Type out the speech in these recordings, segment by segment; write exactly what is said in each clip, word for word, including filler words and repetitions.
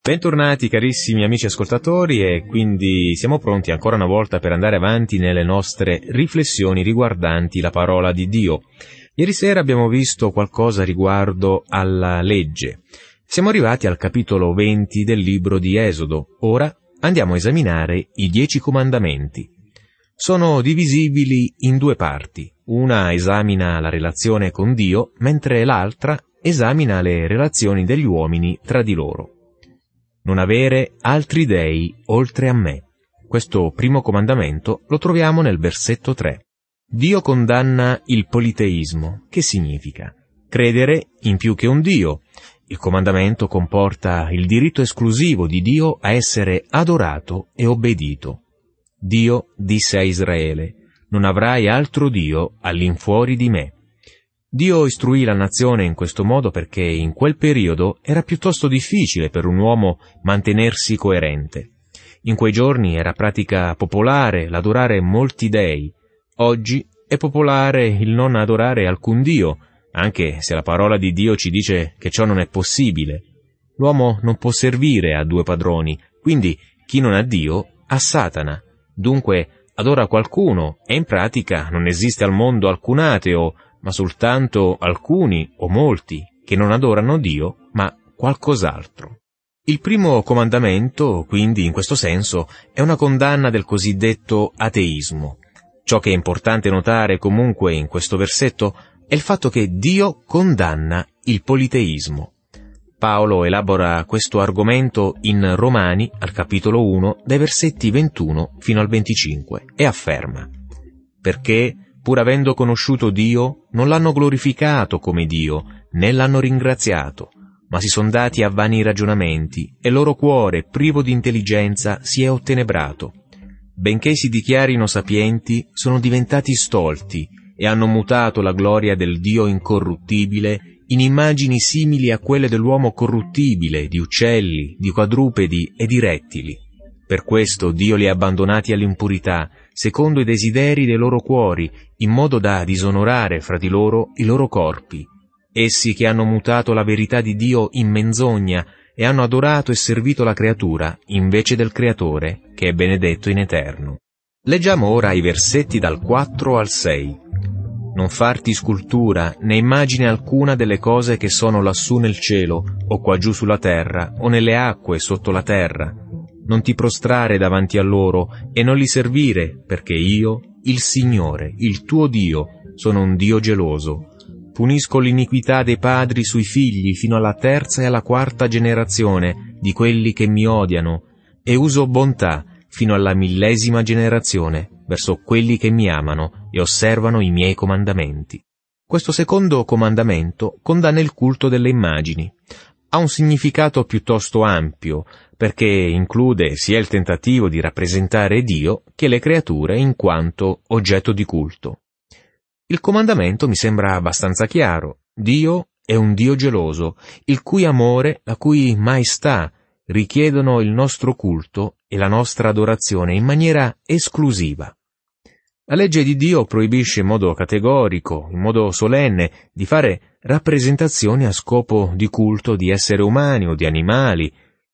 Bentornati carissimi amici ascoltatori, e quindi siamo pronti ancora una volta per andare avanti nelle nostre riflessioni riguardanti la parola di Dio. Ieri sera abbiamo visto qualcosa riguardo alla legge. Siamo arrivati al capitolo venti del libro di Esodo. Ora andiamo a esaminare i dieci comandamenti. Sono divisibili in due parti. Una esamina la relazione con Dio, mentre l'altra esamina le relazioni degli uomini tra di loro. Non avere altri dei oltre a me. Questo primo comandamento lo troviamo nel versetto tre. Dio condanna il politeismo. Che significa? Credere in più che un Dio. Il comandamento comporta il diritto esclusivo di Dio a essere adorato e obbedito. Dio disse a Israele: non avrai altro Dio all'infuori di me. Dio istruì la nazione in questo modo perché in quel periodo era piuttosto difficile per un uomo mantenersi coerente. In quei giorni era pratica popolare l'adorare molti dei. Oggi è popolare il non adorare alcun Dio, anche se la parola di Dio ci dice che ciò non è possibile. L'uomo non può servire a due padroni, quindi chi non ha Dio ha Satana. Dunque adora qualcuno e in pratica non esiste al mondo alcun ateo, ma soltanto alcuni o molti che non adorano Dio, ma qualcos'altro. Il primo comandamento, quindi, in questo senso, è una condanna del cosiddetto ateismo. Ciò che è importante notare comunque in questo versetto è il fatto che Dio condanna il politeismo. Paolo elabora questo argomento in Romani, al capitolo uno, dai versetti ventuno fino al venticinque, e afferma: perché, pur avendo conosciuto Dio, non l'hanno glorificato come Dio, né l'hanno ringraziato, ma si son dati a vani ragionamenti, e il loro cuore, privo di intelligenza, si è ottenebrato. Benché si dichiarino sapienti, sono diventati stolti, e hanno mutato la gloria del Dio incorruttibile in immagini simili a quelle dell'uomo corruttibile, di uccelli, di quadrupedi e di rettili. Per questo Dio li ha abbandonati all'impurità, secondo i desideri dei loro cuori, in modo da disonorare fra di loro i loro corpi. Essi che hanno mutato la verità di Dio in menzogna e hanno adorato e servito la creatura invece del Creatore, che è benedetto in eterno. Leggiamo ora i versetti dal quattro al sei. Non farti scultura né immagine alcuna delle cose che sono lassù nel cielo, o qua giù sulla terra, o nelle acque sotto la terra. Non ti prostrare davanti a loro e non li servire, perché io, il Signore, il tuo Dio, sono un Dio geloso. Punisco l'iniquità dei padri sui figli fino alla terza e alla quarta generazione di quelli che mi odiano, e uso bontà fino alla millesima generazione verso quelli che mi amano e osservano i miei comandamenti. Questo secondo comandamento condanna il culto delle immagini. Ha un significato piuttosto ampio, perché include sia il tentativo di rappresentare Dio che le creature in quanto oggetto di culto. Il comandamento mi sembra abbastanza chiaro. Dio è un Dio geloso, il cui amore, la cui maestà, richiedono il nostro culto e la nostra adorazione in maniera esclusiva. La legge di Dio proibisce in modo categorico, in modo solenne, di fare rappresentazioni a scopo di culto di esseri umani o di animali,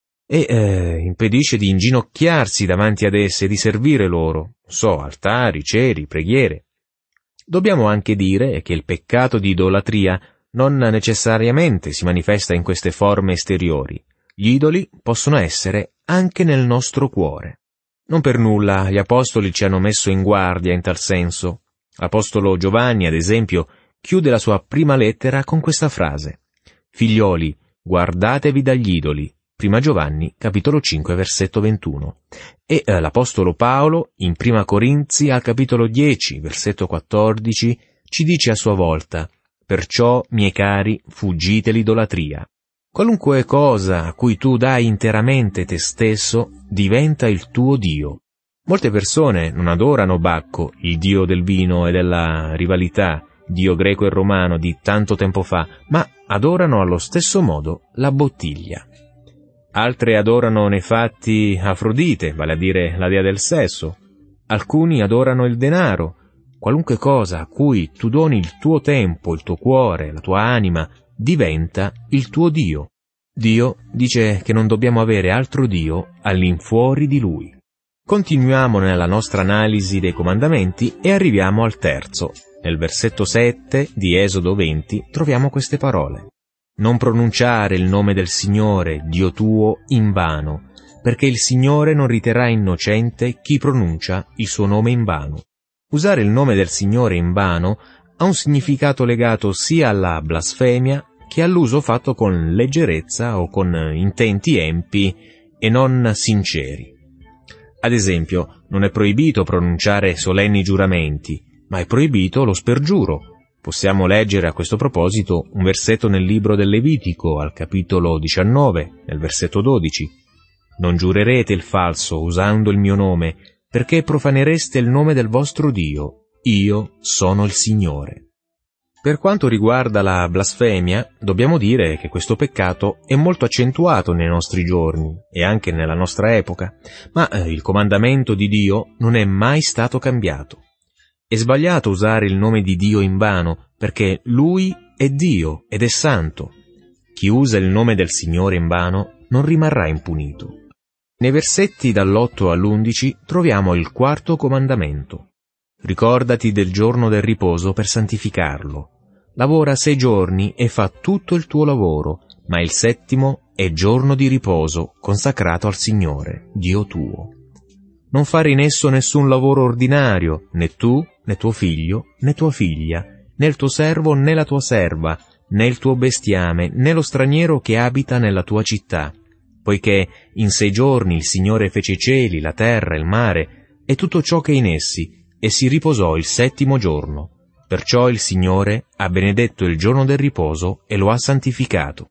e eh, impedisce di inginocchiarsi davanti ad esse e di servire loro, so, altari, ceri, preghiere. Dobbiamo anche dire che il peccato di idolatria non necessariamente si manifesta in queste forme esteriori. Gli idoli possono essere anche nel nostro cuore. Non per nulla gli apostoli ci hanno messo in guardia in tal senso. L'apostolo Giovanni, ad esempio, chiude la sua prima lettera con questa frase: figlioli, guardatevi dagli idoli. Prima Giovanni, capitolo cinque, versetto ventuno. E eh, l'apostolo Paolo, in Prima Corinzi, al capitolo dieci, versetto quattordici, ci dice a sua volta: perciò, miei cari, fuggite l'idolatria. Qualunque cosa a cui tu dai interamente te stesso diventa il tuo Dio. Molte persone non adorano Bacco, il dio del vino e della rivalità, dio greco e romano di tanto tempo fa, ma adorano allo stesso modo la bottiglia. Altre adorano nei fatti Afrodite, vale a dire la dea del sesso. Alcuni adorano il denaro. Qualunque cosa a cui tu doni il tuo tempo, il tuo cuore, la tua anima, diventa il tuo Dio. Dio dice che non dobbiamo avere altro Dio all'infuori di Lui. Continuiamo nella nostra analisi dei comandamenti e arriviamo al terzo. Nel versetto sette di Esodo venti troviamo queste parole. Non pronunciare il nome del Signore, Dio tuo, invano, perché il Signore non riterrà innocente chi pronuncia il suo nome invano. Usare il nome del Signore invano ha un significato legato sia alla blasfemia che all'uso fatto con leggerezza o con intenti empi e non sinceri. Ad esempio, non è proibito pronunciare solenni giuramenti, ma è proibito lo spergiuro. Possiamo leggere a questo proposito un versetto nel libro del Levitico, al capitolo diciannove, nel versetto dodici. Non giurerete il falso usando il mio nome, perché profanereste il nome del vostro Dio. Io sono il Signore. Per quanto riguarda la blasfemia, dobbiamo dire che questo peccato è molto accentuato nei nostri giorni e anche nella nostra epoca, ma eh, il comandamento di Dio non è mai stato cambiato. È sbagliato usare il nome di Dio invano, perché Lui è Dio ed è santo. Chi usa il nome del Signore invano non rimarrà impunito. Nei versetti dall'otto all'undici troviamo il quarto comandamento. Ricordati del giorno del riposo per santificarlo. Lavora sei giorni e fa tutto il tuo lavoro, ma il settimo è giorno di riposo consacrato al Signore, Dio tuo. Non fare in esso nessun lavoro ordinario, né tu, né tuo figlio, né tua figlia, né il tuo servo, né la tua serva, né il tuo bestiame, né lo straniero che abita nella tua città, poiché in sei giorni il Signore fece i cieli, la terra, il mare e tutto ciò che è in essi, e si riposò il settimo giorno. Perciò il Signore ha benedetto il giorno del riposo e lo ha santificato.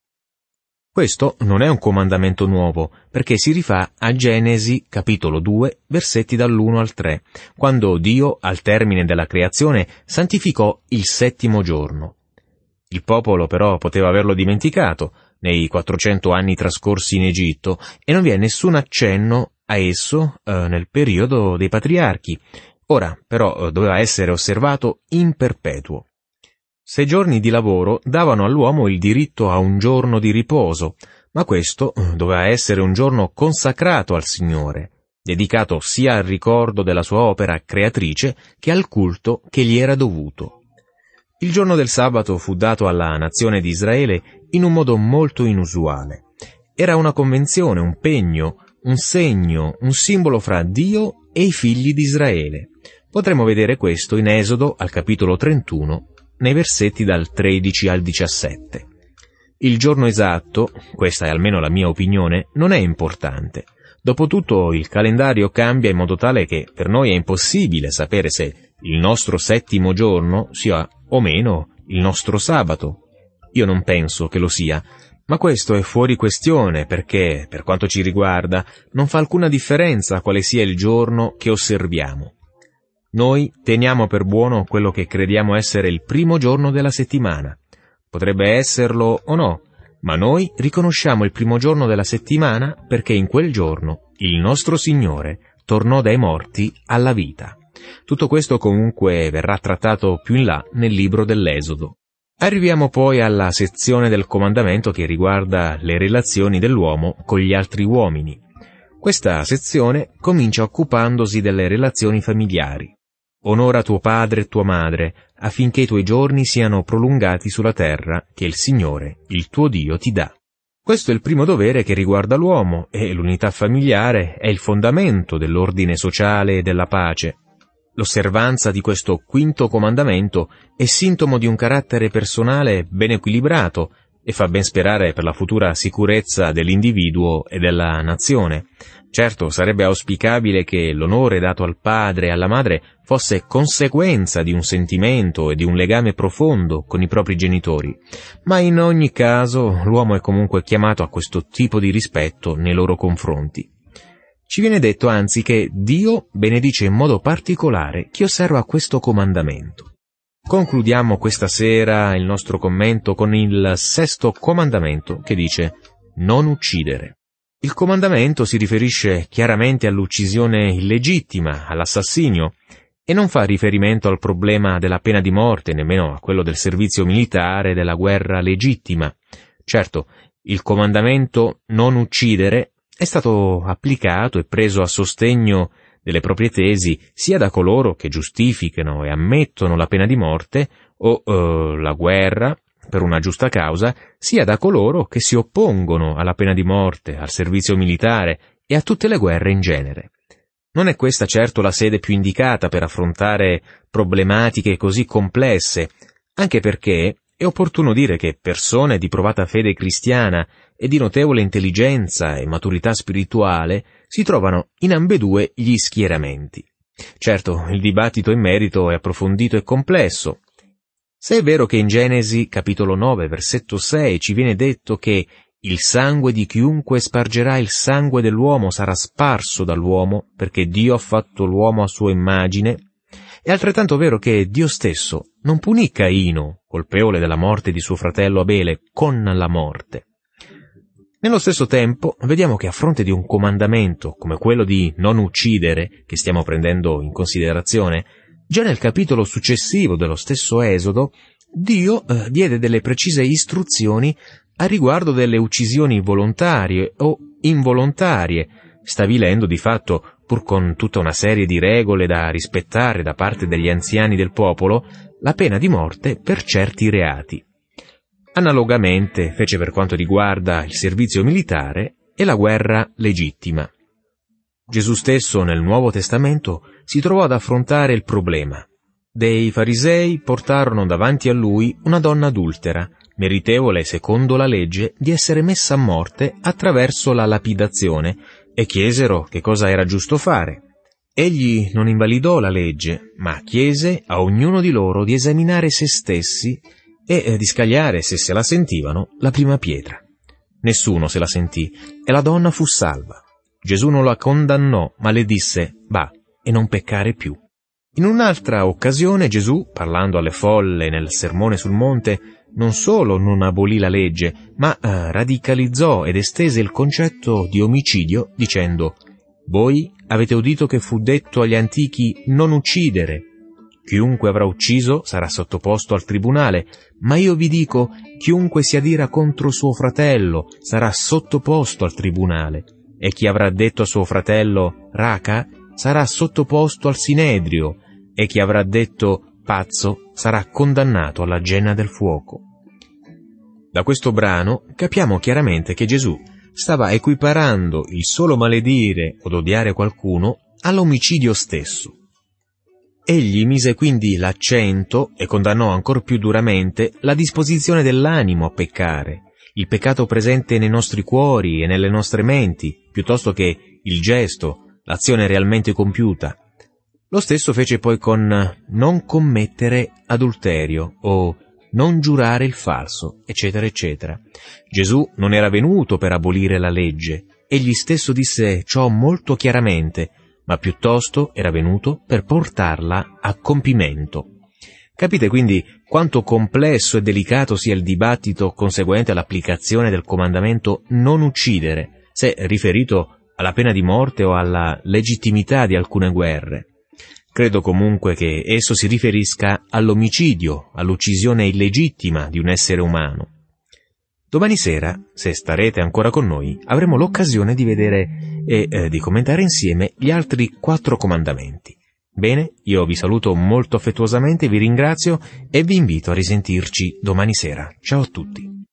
Questo non è un comandamento nuovo, perché si rifà a Genesi capitolo due, versetti dall'uno al tre, quando Dio, al termine della creazione, santificò il settimo giorno. Il popolo però poteva averlo dimenticato nei quattrocento anni trascorsi in Egitto, e non vi è nessun accenno a esso eh, nel periodo dei patriarchi. Ora, però, doveva essere osservato in perpetuo. Sei giorni di lavoro davano all'uomo il diritto a un giorno di riposo, ma questo doveva essere un giorno consacrato al Signore, dedicato sia al ricordo della sua opera creatrice che al culto che gli era dovuto. Il giorno del sabato fu dato alla nazione di Israele in un modo molto inusuale. Era una convenzione, un pegno, un segno, un simbolo fra Dio e i figli di Israele. Potremo vedere questo in Esodo al capitolo trentuno, nei versetti dal tredici al diciassette. Il giorno esatto, questa è almeno la mia opinione, non è importante. Dopotutto il calendario cambia in modo tale che per noi è impossibile sapere se il nostro settimo giorno sia o meno il nostro sabato. Io non penso che lo sia, ma questo è fuori questione perché, per quanto ci riguarda, non fa alcuna differenza quale sia il giorno che osserviamo. Noi teniamo per buono quello che crediamo essere il primo giorno della settimana. Potrebbe esserlo o no, ma noi riconosciamo il primo giorno della settimana perché in quel giorno il nostro Signore tornò dai morti alla vita. Tutto questo comunque verrà trattato più in là nel libro dell'Esodo. Arriviamo poi alla sezione del comandamento che riguarda le relazioni dell'uomo con gli altri uomini. Questa sezione comincia occupandosi delle relazioni familiari. Onora tuo padre e tua madre, affinché i tuoi giorni siano prolungati sulla terra che il Signore, il tuo Dio, ti dà. Questo è il primo dovere che riguarda l'uomo e l'unità familiare è il fondamento dell'ordine sociale e della pace. L'osservanza di questo quinto comandamento è sintomo di un carattere personale ben equilibrato e fa ben sperare per la futura sicurezza dell'individuo e della nazione. Certo, sarebbe auspicabile che l'onore dato al padre e alla madre fosse conseguenza di un sentimento e di un legame profondo con i propri genitori, ma in ogni caso l'uomo è comunque chiamato a questo tipo di rispetto nei loro confronti. Ci viene detto anzi che Dio benedice in modo particolare chi osserva questo comandamento. Concludiamo questa sera il nostro commento con il sesto comandamento che dice «Non uccidere». Il comandamento si riferisce chiaramente all'uccisione illegittima, all'assassinio, e non fa riferimento al problema della pena di morte, nemmeno a quello del servizio militare e della guerra legittima. Certo, il comandamento non uccidere è stato applicato e preso a sostegno delle proprie tesi sia da coloro che giustificano e ammettono la pena di morte o eh, la guerra per una giusta causa, sia da coloro che si oppongono alla pena di morte, al servizio militare e a tutte le guerre in genere. Non è questa certo la sede più indicata per affrontare problematiche così complesse, anche perché è opportuno dire che persone di provata fede cristiana e di notevole intelligenza e maturità spirituale si trovano in ambedue gli schieramenti. Certo, il dibattito in merito è approfondito e complesso. Se è vero che in Genesi capitolo nove versetto sei ci viene detto che il sangue di chiunque spargerà il sangue dell'uomo sarà sparso dall'uomo, perché Dio ha fatto l'uomo a sua immagine, è altrettanto vero che Dio stesso non punì Caino, colpevole della morte di suo fratello Abele, con la morte. Nello stesso tempo, vediamo che a fronte di un comandamento come quello di non uccidere, che stiamo prendendo in considerazione, già nel capitolo successivo dello stesso Esodo, Dio eh, diede delle precise istruzioni a riguardo delle uccisioni volontarie o involontarie, stabilendo di fatto, pur con tutta una serie di regole da rispettare da parte degli anziani del popolo, la pena di morte per certi reati. Analogamente fece per quanto riguarda il servizio militare e la guerra legittima. Gesù stesso nel Nuovo Testamento si trovò ad affrontare il problema. Dei farisei portarono davanti a lui una donna adultera, meritevole secondo la legge di essere messa a morte attraverso la lapidazione, e chiesero che cosa era giusto fare. Egli non invalidò la legge, ma chiese a ognuno di loro di esaminare se stessi e di scagliare, se se la sentivano, la prima pietra. Nessuno se la sentì, e la donna fu salva. Gesù non la condannò, ma le disse: va, e non peccare più. In un'altra occasione Gesù, parlando alle folle nel Sermone sul Monte, non solo non abolì la legge, ma eh, radicalizzò ed estese il concetto di omicidio, dicendo: voi avete udito che fu detto agli antichi non uccidere. Chiunque avrà ucciso sarà sottoposto al tribunale, ma io vi dico, chiunque si adira contro suo fratello sarà sottoposto al tribunale, e chi avrà detto a suo fratello raca sarà sottoposto al sinedrio, e chi avrà detto pazzo sarà condannato alla genna del fuoco. Da questo brano capiamo chiaramente che Gesù stava equiparando il solo maledire od odiare qualcuno all'omicidio stesso. Egli mise quindi l'accento e condannò ancor più duramente la disposizione dell'animo a peccare, il peccato presente nei nostri cuori e nelle nostre menti, piuttosto che il gesto, l'azione realmente compiuta. Lo stesso fece poi con non commettere adulterio o non giurare il falso, eccetera, eccetera. Gesù non era venuto per abolire la legge, egli stesso disse ciò molto chiaramente, ma piuttosto era venuto per portarla a compimento. Capite quindi quanto complesso e delicato sia il dibattito conseguente all'applicazione del comandamento non uccidere, se riferito alla pena di morte o alla legittimità di alcune guerre. Credo comunque che esso si riferisca all'omicidio, all'uccisione illegittima di un essere umano. Domani sera, se starete ancora con noi, avremo l'occasione di vedere e eh, di commentare insieme gli altri quattro comandamenti. Bene, io vi saluto molto affettuosamente, vi ringrazio e vi invito a risentirci domani sera. Ciao a tutti.